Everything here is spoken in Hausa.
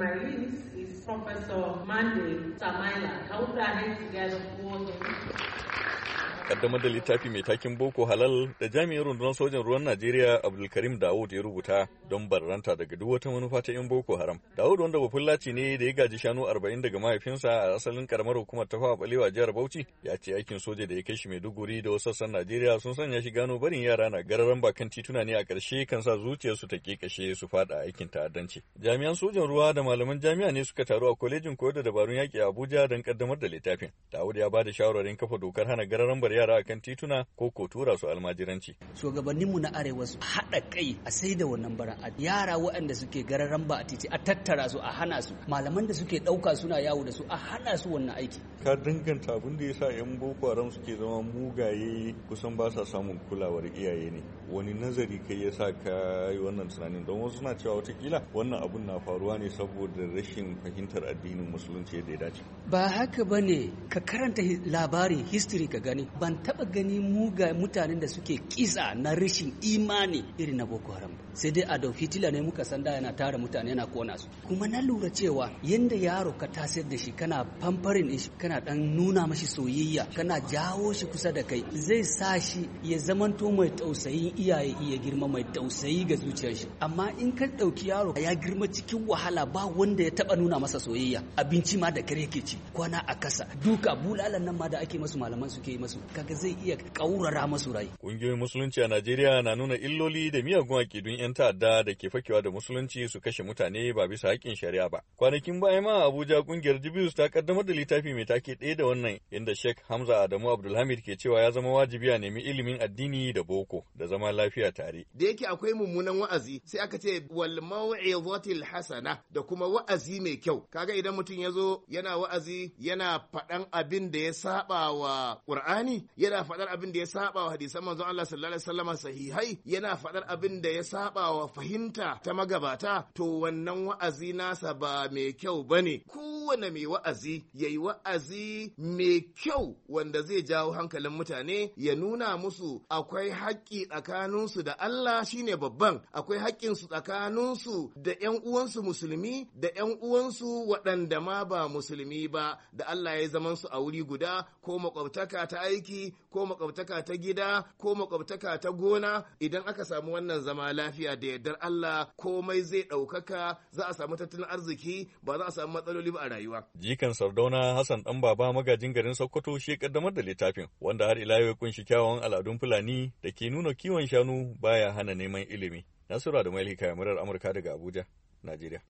my list is Professor Mande Samaila. I hope that hands together for him. Kaddamar da littafi mai takin Boko Halal da jami'in rundunar sojan ruwan Najeriya Abdulkarim Dawud ya rubuta don barranta daga duk wata manufa ta 'yan Boko Haram. Dawud wanda bafullaci ne da ya gaji shanu 40 daga mahaifinsa a asalin karamar hukumar Tafawa Balewa jihar Bauchi ya ce aikin soja da ya kai shi Maiduguri da wasu sassan Najeriya sun sanya shi gano barin yara na gararan bakan tituna ne a ƙarshe kan sa zuciyarsu ta kekashe su fada aikin ta'addanci. Jami'an sojan ruwa da malaman jami'a ne suka taru a kwalejin koyar da dabarun yaƙi a Abuja don kaddamar da littafin. Dawud ya ba da shawararin kafa dokar hana gararan yara akan tituna ko tura su almajiranci. Shugabanninmu na arewa su haɗa kai a sai da wannan baran a yara waɗanda suke gararan ba a titi a tattara su a hana su malaman da suke ɗauka suna yawo da su a hana su wannan aiki. Ka danganta abin da ya sa 'yan Boko Haram suke zama mugaye kusan ba sa samun kulawar iyaye ne. Wani nazari kai ya sa ka yi wannan tunanin don wasu suna cewa watakila wannan abun na faruwa ne saboda rashin fahimtar addinin musulunci yadda ya dace. Ba haka ba ne ka karanta labarin history ka gani ban taɓa gani muga mutanen da suke kisa na rashin imani irin na Boko Haram sai dai Adolf Hitler ne muka san da yana tara mutane yana kona su kuma na lura cewa yanda yaro ka tasir da shi kana pamperin shi kana dan nuna mashi soyayya kana jawo shi kusa da kai zai sa shi ya zamanto mai tausayin iyaye iya girma mai tausayi ga zuciyar shi amma in ka dauki yaro ya girma cikin wahala ba wanda ya taba nuna masa soyayya abinci ma da kare yake ci kwana a kasa duka bulalan nan ma da ake masu malaman suke yi masu kaga zai iya kaurara masu rai. Ƙungiyoyin musulunci a Najeriya na nuna illoli da miyagun akidun 'yan ta'adda da ke fakewa da musulunci su kashe mutane ba bisa haƙƙin shari'a ba. Kwanakin baya ma Abuja ƙungiyar Jibius ta kaddamar da littafi mai take ɗaya da wannan inda Sheikh Hamza Adamu Abdulhamid ke cewa ya zama wajibi a nemi ilimin addini da boko da zama lafiya tare. Da yake akwai mummunan wa'azi sai aka ce wal mau'izatil hasana da kuma wa'azi mai kyau. Kaga idan mutum ya zo yana wa'azi yana faɗan abin da ya saba wa Qur'ani yana faɗar abin da ya saba wa hadisan manzon Allah sallallahu alaihi wasallam sahihai yana faɗar abin da ya saba wa fahimta ta magabata to wannan wa'azi nasa ba mai kyau bane kowane mai wa'azi yayi wa'azi mai kyau wanda zai jawo hankalin mutane ya nuna musu akwai haƙƙi tsakaninsu da Allah shine babban akwai haƙƙinsu tsakaninsu da ƴan uwansu musulmi da ƴan uwansu waɗanda ma ba musulmi ba da Allah ya zaman su a wuri guda ko makwabtaka ta aiki ko makwabtaka ta gida ko makwabtaka ta gona idan aka samu wannan zama lafiya da yardar Allah komai zai ɗaukaka za a samu tattalin arziki ba za a samu matsaloli ba a rayuwa. Jikan Sardauna Hassan ɗan baba magajin garin Sokoto shi kaddamar da littafin wanda har ila ya kunshi kyawawan al'adun Fulani da ke nuna kiwon shanu baya hana neman ilimi. Nasura da Mailika murar Amurka daga Abuja, Najeriya.